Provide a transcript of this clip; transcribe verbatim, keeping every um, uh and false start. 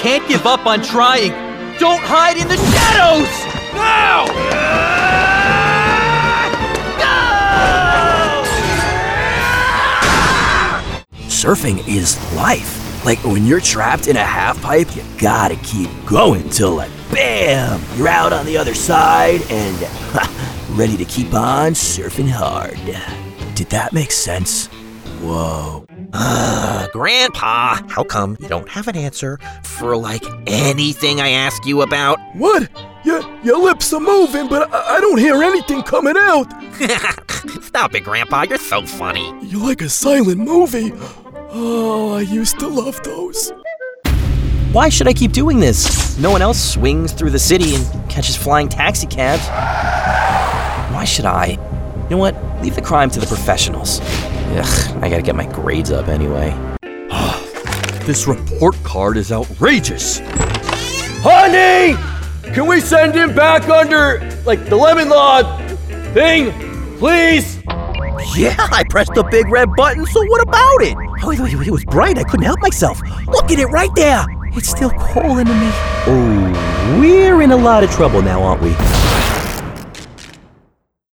can't give up on trying. Don't hide in the shadows! Now! Go! Surfing is life. Like when you're trapped in a half pipe, you gotta keep going till like bam, you're out on the other side and ha, ready to keep on surfing hard. Did that make sense? Whoa. Uh, Grandpa, how come you don't have an answer for, like, anything I ask you about? What? Your, your lips are moving, but I, I don't hear anything coming out. Stop it, Grandpa. You're so funny. You're like a silent movie. Oh, I used to love those. Why should I keep doing this? No one else swings through the city and catches flying taxi cabs. Why should I? You know what? Leave the crime to the professionals. Ugh, I gotta get my grades up anyway. This report card is outrageous. Honey! Can we send him back under, like, the lemon law thing, please? Yeah, I pressed the big red button, so what about it? Oh, wait, wait, wait, it was bright. I couldn't help myself. Look at it right there. It's still calling to me. Oh, we're in a lot of trouble now, aren't we?